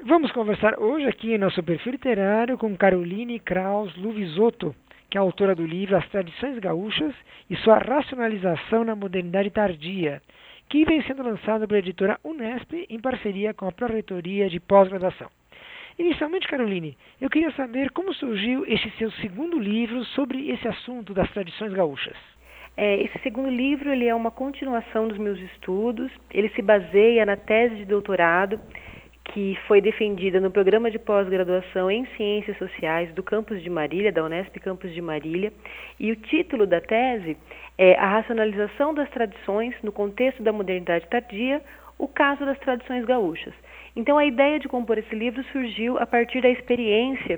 Vamos conversar hoje aqui em nosso perfil literário com Caroline Kraus Luvisotto, que é autora do livro As Tradições Gaúchas e sua Racionalização na Modernidade Tardia, que vem sendo lançado pela editora Unesp em parceria com a Pró-Reitoria de Pós-Graduação. Inicialmente, Caroline, eu queria saber como surgiu este seu segundo livro sobre esse assunto das tradições gaúchas. Esse segundo livro ele é uma continuação dos meus estudos, ele se baseia na tese de doutorado que foi defendida no programa de pós-graduação em Ciências Sociais do campus de Marília, da Unesp Campus de Marília, e o título da tese é A Racionalização das Tradições no Contexto da Modernidade Tardia, o caso das tradições gaúchas. Então, a ideia de compor esse livro surgiu a partir da experiência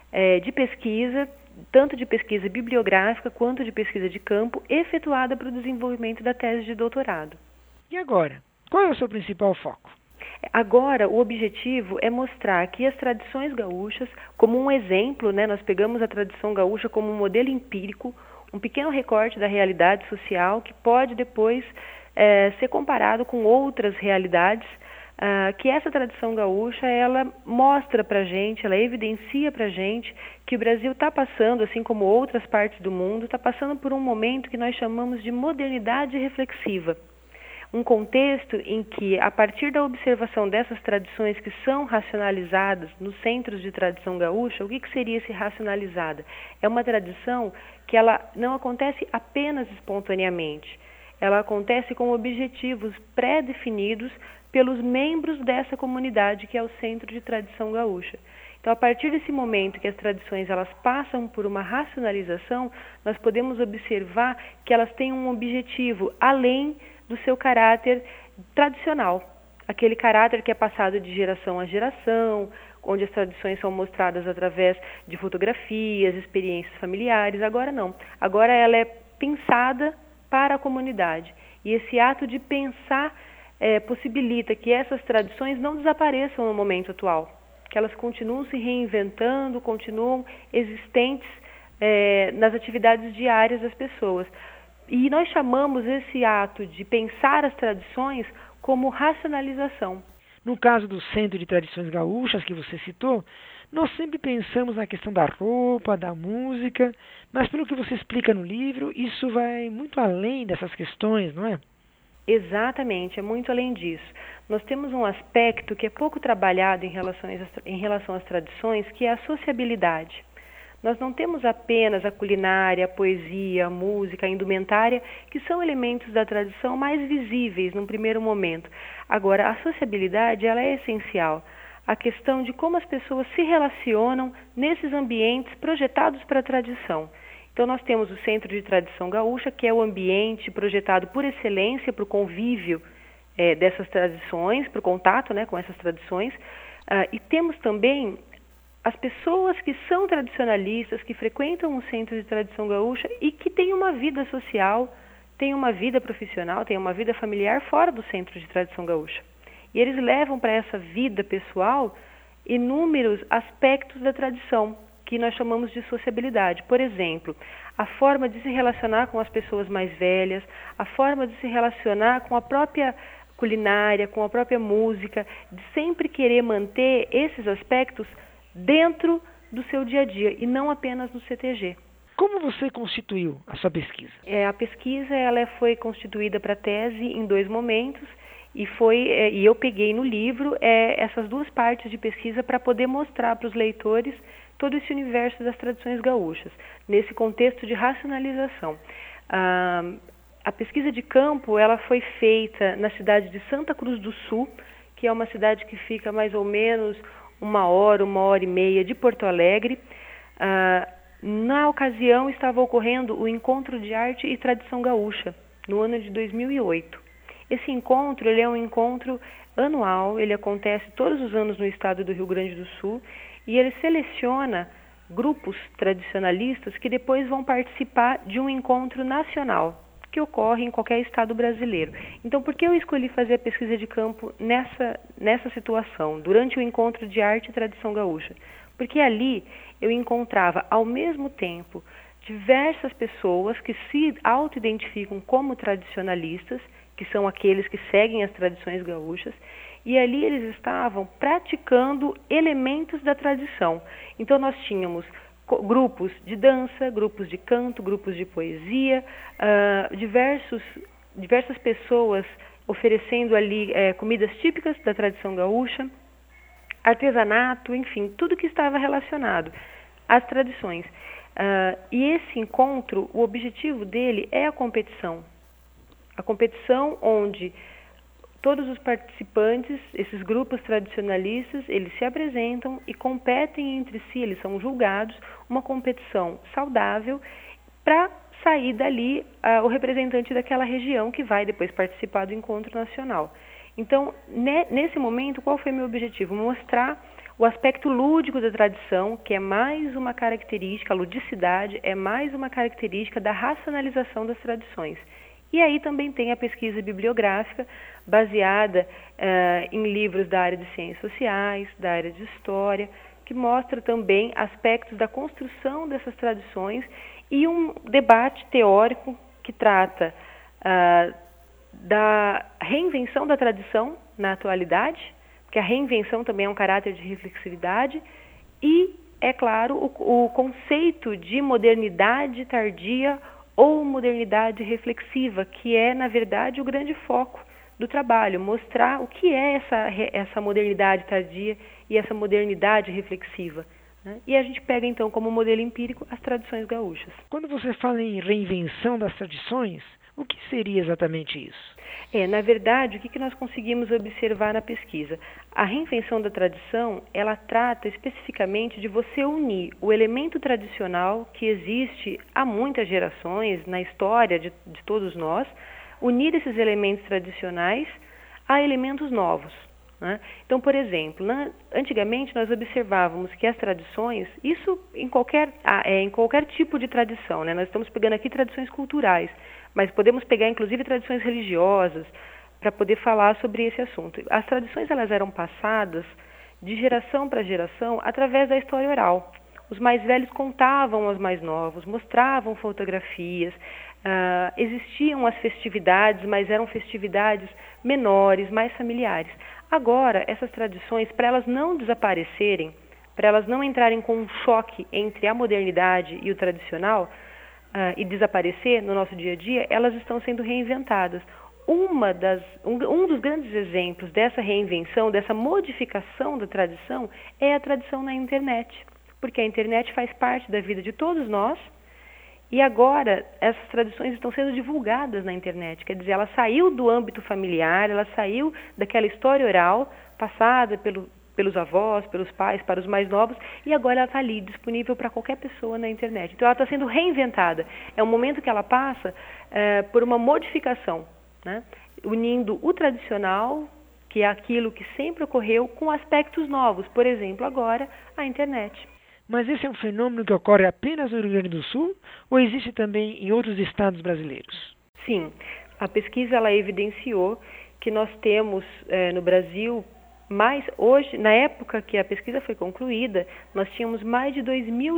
de pesquisa, tanto de pesquisa bibliográfica quanto de pesquisa de campo, efetuada para o desenvolvimento da tese de doutorado. E agora, qual é o seu principal foco? Agora, o objetivo é mostrar que as tradições gaúchas, como um exemplo, nós pegamos a tradição gaúcha como um modelo empírico, um pequeno recorte da realidade social que pode depois ser comparado com outras realidades, que essa tradição gaúcha, ela mostra para a gente, ela evidencia para a gente que o Brasil está passando, assim como outras partes do mundo, está passando por um momento que nós chamamos de modernidade reflexiva. Um contexto em que, a partir da observação dessas tradições que são racionalizadas nos centros de tradição gaúcha, o que seria esse racionalizada? É uma tradição que ela não acontece apenas espontaneamente, ela acontece com objetivos pré-definidos pelos membros dessa comunidade que é o Centro de Tradição Gaúcha. Então, a partir desse momento que as tradições elas passam por uma racionalização, nós podemos observar que elas têm um objetivo além do seu caráter tradicional, aquele caráter que é passado de geração a geração, onde as tradições são mostradas através de fotografias, experiências familiares. Agora não, agora ela é pensada para a comunidade, e esse ato de pensar possibilita que essas tradições não desapareçam no momento atual, que elas continuam se reinventando, continuam existentes nas atividades diárias das pessoas. E nós chamamos esse ato de pensar as tradições como racionalização. No caso do Centro de Tradições Gaúchas que você citou, nós sempre pensamos na questão da roupa, da música, mas pelo que você explica no livro, isso vai muito além dessas questões, não é? Exatamente, é muito além disso. Nós temos um aspecto que é pouco trabalhado em relação às tradições, que é a sociabilidade. Nós não temos apenas a culinária, a poesia, a música, a indumentária, que são elementos da tradição mais visíveis num primeiro momento. Agora, a sociabilidade ela é essencial. A questão de como as pessoas se relacionam nesses ambientes projetados para a tradição. Então, nós temos o Centro de Tradição Gaúcha, que é o ambiente projetado por excelência para o convívio dessas tradições, para o contato com essas tradições. E temos também as pessoas que são tradicionalistas, que frequentam o Centro de Tradição Gaúcha e que têm uma vida social, têm uma vida profissional, têm uma vida familiar fora do Centro de Tradição Gaúcha. E eles levam para essa vida pessoal inúmeros aspectos da tradição, que nós chamamos de sociabilidade. Por exemplo, a forma de se relacionar com as pessoas mais velhas, a forma de se relacionar com a própria culinária, com a própria música, de sempre querer manter esses aspectos dentro do seu dia a dia e não apenas no CTG. Como você constituiu a sua pesquisa? A pesquisa ela foi constituída para a tese em 2 momentos e eu peguei no livro essas 2 partes de pesquisa para poder mostrar para os leitores todo esse universo das tradições gaúchas, nesse contexto de racionalização. A pesquisa de campo ela foi feita na cidade de Santa Cruz do Sul, que é uma cidade que fica mais ou menos 1 hora e meia de Porto Alegre. Na ocasião estava ocorrendo o Encontro de Arte e Tradição Gaúcha, no ano de 2008. Esse encontro ele é um encontro anual, ele acontece todos os anos no estado do Rio Grande do Sul e ele seleciona grupos tradicionalistas que depois vão participar de um encontro nacional, que ocorre em qualquer estado brasileiro. Então, por que eu escolhi fazer a pesquisa de campo nessa situação, durante o Encontro de Arte e Tradição Gaúcha? Porque ali eu encontrava, ao mesmo tempo, diversas pessoas que se auto-identificam como tradicionalistas, que são aqueles que seguem as tradições gaúchas, e ali eles estavam praticando elementos da tradição. Então nós tínhamos grupos de dança, grupos de canto, grupos de poesia, diversas pessoas oferecendo ali comidas típicas da tradição gaúcha, artesanato, enfim, tudo que estava relacionado às tradições. E esse encontro, o objetivo dele é a competição. A competição onde todos os participantes, esses grupos tradicionalistas, eles se apresentam e competem entre si, eles são julgados, uma competição saudável para sair dali o representante daquela região que vai depois participar do encontro nacional. Então, nesse momento, qual foi meu objetivo? Mostrar o aspecto lúdico da tradição, que é mais uma característica, a ludicidade é mais uma característica da racionalização das tradições. E aí também tem a pesquisa bibliográfica, baseada em livros da área de ciências sociais, da área de história, que mostra também aspectos da construção dessas tradições e um debate teórico que trata da reinvenção da tradição na atualidade, porque a reinvenção também é um caráter de reflexividade, e, é claro, o conceito de modernidade tardia ou modernidade reflexiva, que é, na verdade, o grande foco do trabalho, mostrar o que é essa modernidade tardia e essa modernidade reflexiva. Né? E a gente pega, então, como modelo empírico as tradições gaúchas. Quando você fala em reinvenção das tradições, o que seria exatamente isso? Na verdade, o que nós conseguimos observar na pesquisa? A reinvenção da tradição, ela trata especificamente de você unir o elemento tradicional que existe há muitas gerações na história de todos nós, unir esses elementos tradicionais a elementos novos. Né? Então, por exemplo, antigamente nós observávamos que as tradições, isso em qualquer tipo de tradição, né? Nós estamos pegando aqui tradições culturais, mas podemos pegar inclusive tradições religiosas para poder falar sobre esse assunto. As tradições elas eram passadas de geração para geração através da história oral. Os mais velhos contavam aos mais novos, mostravam fotografias, existiam as festividades, mas eram festividades menores, mais familiares. Agora, essas tradições, para elas não desaparecerem, para elas não entrarem com um choque entre a modernidade e o tradicional e desaparecer no nosso dia a dia, elas estão sendo reinventadas. Um dos grandes exemplos dessa reinvenção, dessa modificação da tradição, é a tradição na internet, porque a internet faz parte da vida de todos nós. E agora, essas tradições estão sendo divulgadas na internet, quer dizer, ela saiu do âmbito familiar, ela saiu daquela história oral, passada pelos avós, pelos pais, para os mais novos, e agora ela está ali, disponível para qualquer pessoa na internet. Então, ela está sendo reinventada. É um momento que ela passa por uma modificação, né? Unindo o tradicional, que é aquilo que sempre ocorreu, com aspectos novos, por exemplo, agora, a internet. Mas esse é um fenômeno que ocorre apenas no Rio Grande do Sul ou existe também em outros estados brasileiros? Sim, a pesquisa ela evidenciou que nós temos no Brasil hoje, na época que a pesquisa foi concluída, nós tínhamos mais de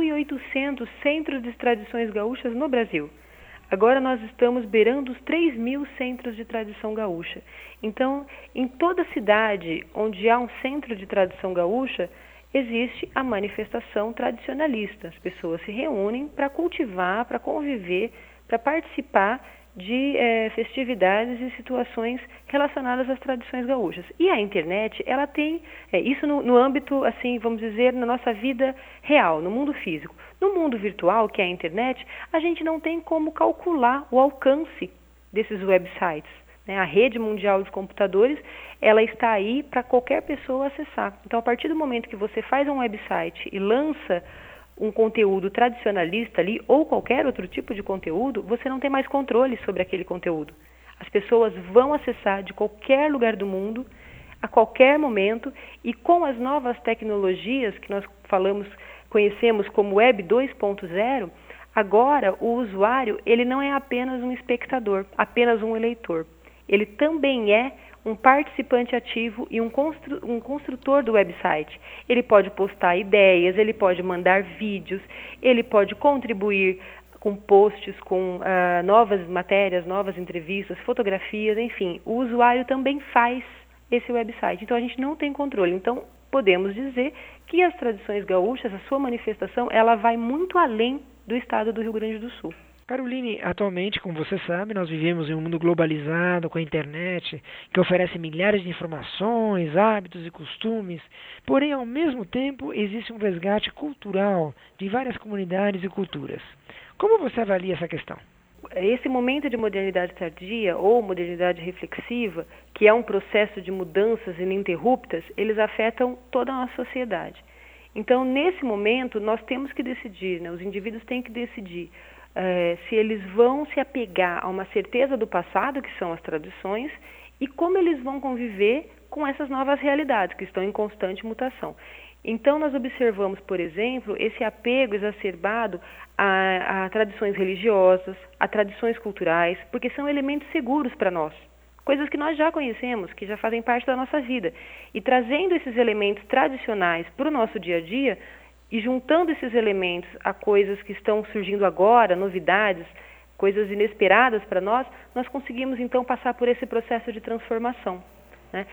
2.800 centros de tradições gaúchas no Brasil. Agora nós estamos beirando os 3.000 centros de tradição gaúcha. Então, em toda cidade onde há um centro de tradição gaúcha, existe a manifestação tradicionalista. As pessoas se reúnem para cultivar, para conviver, para participar de festividades e situações relacionadas às tradições gaúchas. E a internet, ela tem isso no âmbito, assim, vamos dizer, na nossa vida real, no mundo físico. No mundo virtual, que é a internet, a gente não tem como calcular o alcance desses websites. A rede mundial de computadores, ela está aí para qualquer pessoa acessar. Então, a partir do momento que você faz um website e lança um conteúdo tradicionalista ali, ou qualquer outro tipo de conteúdo, você não tem mais controle sobre aquele conteúdo. As pessoas vão acessar de qualquer lugar do mundo, a qualquer momento, e com as novas tecnologias que nós conhecemos como Web 2.0, agora o usuário ele não é apenas um espectador, apenas um eleitor. Ele também é um participante ativo e um construtor do website. Ele pode postar ideias, ele pode mandar vídeos, ele pode contribuir com posts, com novas matérias, novas entrevistas, fotografias, enfim. O usuário também faz esse website. Então a gente não tem controle. Então podemos dizer que as tradições gaúchas, a sua manifestação, ela vai muito além do estado do Rio Grande do Sul. Caroline, atualmente, como você sabe, nós vivemos em um mundo globalizado com a internet, que oferece milhares de informações, hábitos e costumes, porém, ao mesmo tempo, existe um resgate cultural de várias comunidades e culturas. Como você avalia essa questão? Esse momento de modernidade tardia ou modernidade reflexiva, que é um processo de mudanças ininterruptas, eles afetam toda a nossa sociedade. Então, nesse momento, nós temos que decidir, os indivíduos têm que decidir se eles vão se apegar a uma certeza do passado, que são as tradições, e como eles vão conviver com essas novas realidades, que estão em constante mutação. Então, nós observamos, por exemplo, esse apego exacerbado a tradições religiosas, a tradições culturais, porque são elementos seguros para nós, coisas que nós já conhecemos, que já fazem parte da nossa vida. E trazendo esses elementos tradicionais para o nosso dia a dia, e juntando esses elementos a coisas que estão surgindo agora, novidades, coisas inesperadas para nós, nós conseguimos então passar por esse processo de transformação. Né?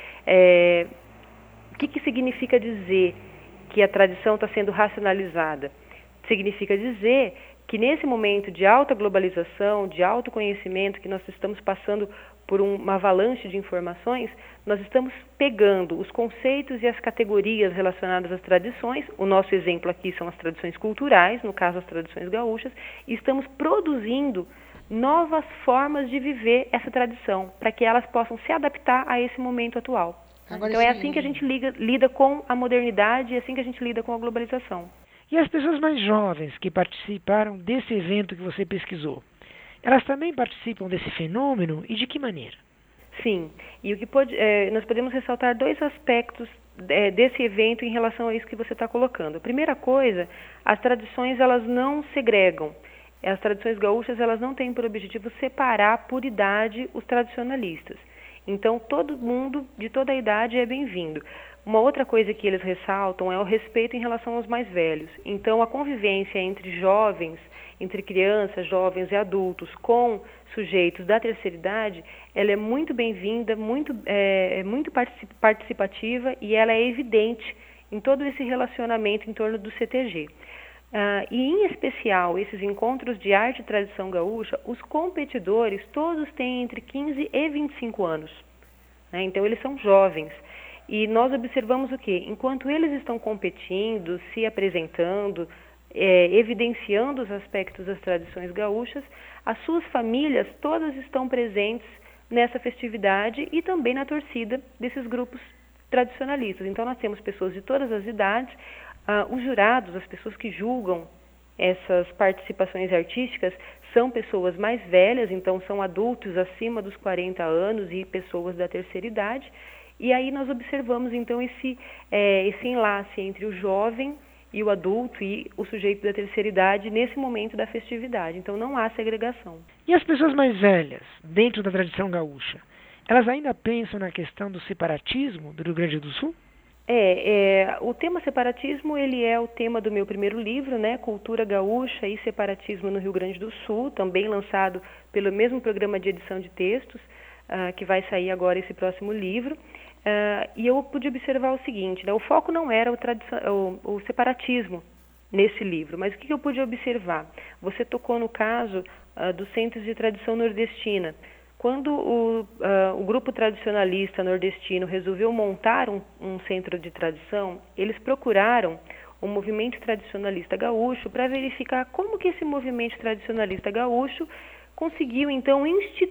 O que significa dizer que a tradição está sendo racionalizada? Significa dizer que nesse momento de alta globalização, de autoconhecimento, que nós estamos passando por uma avalanche de informações, nós estamos pegando os conceitos e as categorias relacionadas às tradições, o nosso exemplo aqui são as tradições culturais, no caso as tradições gaúchas, e estamos produzindo novas formas de viver essa tradição, para que elas possam se adaptar a esse momento atual. Agora, então é assim que a gente lida com a modernidade, é assim que a gente lida com a globalização. E as pessoas mais jovens que participaram desse evento que você pesquisou, elas também participam desse fenômeno e de que maneira? Sim, e nós podemos ressaltar dois aspectos desse evento em relação a isso que você está colocando. A primeira coisa, as tradições elas não segregam. As tradições gaúchas elas não têm por objetivo separar por idade os tradicionalistas. Então todo mundo de toda a idade é bem-vindo. Uma outra coisa que eles ressaltam é o respeito em relação aos mais velhos. Então a convivência entre jovens, entre crianças, jovens e adultos com sujeitos da terceira idade, ela é muito bem-vinda, muito participativa e ela é evidente em todo esse relacionamento em torno do CTG. E em especial, esses encontros de arte e tradição gaúcha, os competidores todos têm entre 15 e 25 anos. Né? Então eles são jovens. E nós observamos o quê? Enquanto eles estão competindo, se apresentando, evidenciando os aspectos das tradições gaúchas, as suas famílias todas estão presentes nessa festividade e também na torcida desses grupos tradicionalistas. Então nós temos pessoas de todas as idades, os jurados, as pessoas que julgam essas participações artísticas são pessoas mais velhas, então são adultos acima dos 40 anos e pessoas da terceira idade. E aí nós observamos então esse enlace entre o jovem e o adulto e o sujeito da terceira idade nesse momento da festividade. Então não há segregação. E as pessoas mais velhas, dentro da tradição gaúcha, elas ainda pensam na questão do separatismo do Rio Grande do Sul? O tema separatismo, ele é o tema do meu primeiro livro, né, Cultura Gaúcha e Separatismo no Rio Grande do Sul, também lançado pelo mesmo programa de edição de textos, que vai sair agora esse próximo livro. E eu pude observar o seguinte, né, o foco não era o separatismo nesse livro, mas o que eu pude observar? Você tocou no caso dos centros de tradição nordestina. Quando o grupo tradicionalista nordestino resolveu montar um centro de tradição, eles procuraram o movimento tradicionalista gaúcho para verificar como que esse movimento tradicionalista gaúcho conseguiu, então,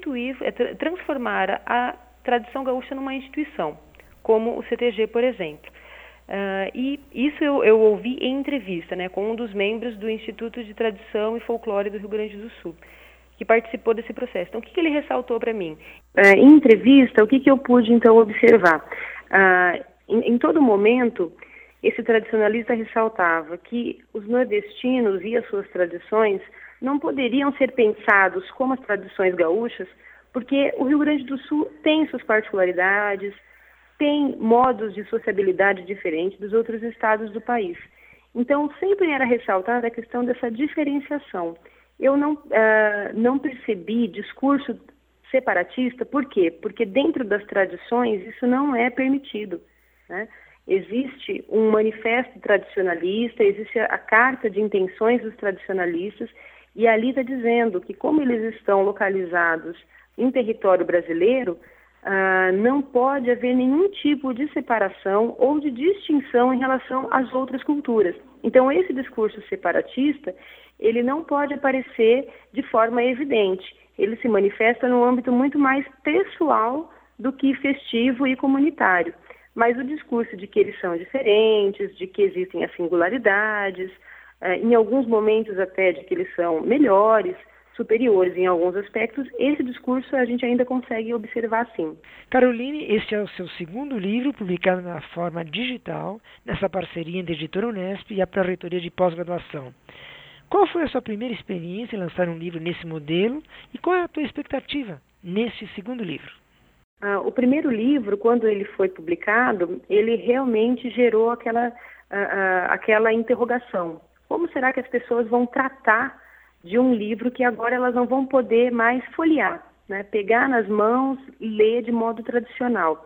transformar a tradição gaúcha numa instituição, como o CTG, por exemplo. E isso eu ouvi em entrevista, né, com um dos membros do Instituto de Tradição e Folclore do Rio Grande do Sul, que participou desse processo. Então, o que ele ressaltou para mim? Em entrevista, o que eu pude, então, observar? Em todo momento, esse tradicionalista ressaltava que os nordestinos e as suas tradições não poderiam ser pensados como as tradições gaúchas, porque o Rio Grande do Sul tem suas particularidades, tem modos de sociabilidade diferentes dos outros estados do país. Então, sempre era ressaltada a questão dessa diferenciação. Eu não percebi discurso separatista, por quê? Porque dentro das tradições isso não é permitido, né? Existe um manifesto tradicionalista, existe a carta de intenções dos tradicionalistas, e ali está dizendo que como eles estão localizados em território brasileiro, não pode haver nenhum tipo de separação ou de distinção em relação às outras culturas. Então, esse discurso separatista, ele não pode aparecer de forma evidente. Ele se manifesta num âmbito muito mais pessoal do que festivo e comunitário. Mas o discurso de que eles são diferentes, de que existem as singularidades, em alguns momentos até de que eles são melhores, superiores em alguns aspectos, esse discurso a gente ainda consegue observar sim. Caroline, este é o seu segundo livro, publicado na forma digital, nessa parceria entre a Editora Unesp e a Pró-Reitoria de Pós-Graduação. Qual foi a sua primeira experiência em lançar um livro nesse modelo e qual é a tua expectativa neste segundo livro? O primeiro livro, quando ele foi publicado, ele realmente gerou aquela interrogação. Como será que as pessoas vão tratar de um livro que agora elas não vão poder mais folhear, né? Pegar nas mãos e ler de modo tradicional?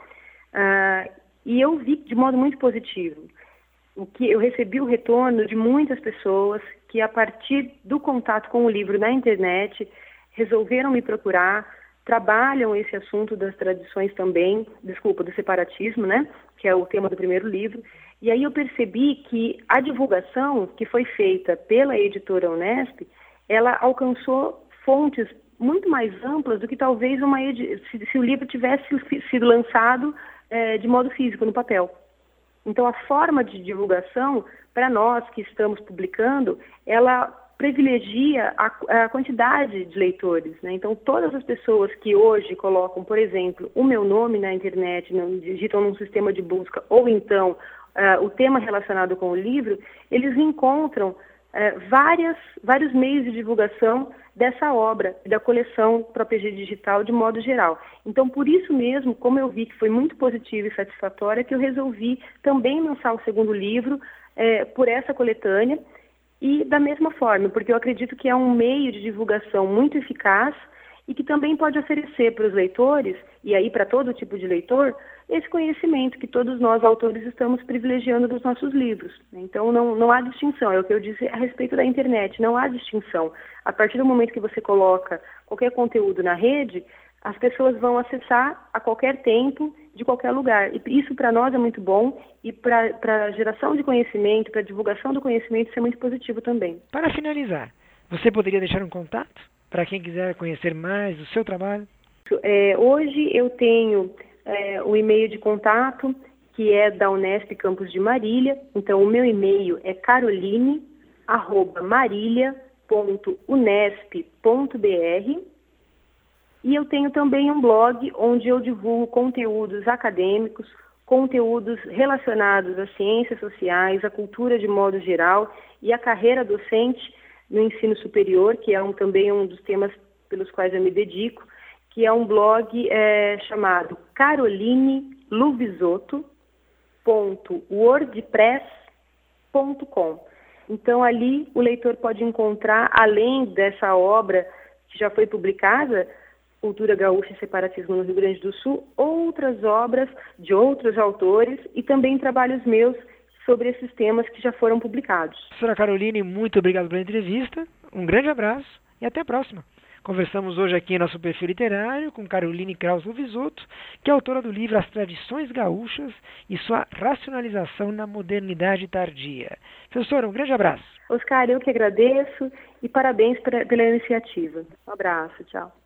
E eu vi de modo muito positivo. Eu recebi o retorno de muitas pessoas que, a partir do contato com o livro na internet, resolveram me procurar, trabalham esse assunto das tradições também, do separatismo, né? Que é o tema do primeiro livro. E aí eu percebi que a divulgação que foi feita pela Editora Unesp, ela alcançou fontes muito mais amplas do que talvez se o livro tivesse sido lançado de modo físico, no papel. Então, a forma de divulgação, para nós que estamos publicando, ela privilegia a quantidade de leitores, né? Então, todas as pessoas que hoje colocam, por exemplo, o meu nome na internet, digitam num sistema de busca, ou então o tema relacionado com o livro, eles encontram vários meios de divulgação dessa obra, da coleção ProPG Digital de modo geral. Então, por isso mesmo, como eu vi que foi muito positivo e satisfatório, que eu resolvi também lançar o segundo livro por essa coletânea, e da mesma forma, porque eu acredito que é um meio de divulgação muito eficaz e que também pode oferecer para os leitores, e aí para todo tipo de leitor, esse conhecimento que todos nós, autores, estamos privilegiando nos nossos livros. Então, não há distinção, é o que eu disse a respeito da internet, não há distinção. A partir do momento que você coloca qualquer conteúdo na rede, as pessoas vão acessar a qualquer tempo, de qualquer lugar. E isso para nós é muito bom, e para a geração de conhecimento, para a divulgação do conhecimento, isso é muito positivo também. Para finalizar, você poderia deixar um contato para quem quiser conhecer mais do seu trabalho? Hoje eu tenho o e-mail de contato, que é da Unesp Campus de Marília. Então, o meu e-mail é caroline@marília.unesp.br. E eu tenho também um blog onde eu divulgo conteúdos acadêmicos, conteúdos relacionados às ciências sociais, à cultura de modo geral e à carreira docente no ensino superior, que é também um dos temas pelos quais eu me dedico, que é um blog chamado carolineluvisoto.wordpress.com. Então, ali o leitor pode encontrar, além dessa obra que já foi publicada, Cultura Gaúcha e Separatismo no Rio Grande do Sul, outras obras de outros autores e também trabalhos meus sobre esses temas que já foram publicados. Professora Caroline, muito obrigado pela entrevista, um grande abraço e até a próxima. Conversamos hoje aqui em nosso perfil literário com Caroline Kraus Luvisoto, que é autora do livro As Tradições Gaúchas e sua Racionalização na Modernidade Tardia. Professora, um grande abraço. Oscar, eu que agradeço e parabéns pela iniciativa. Um abraço, tchau.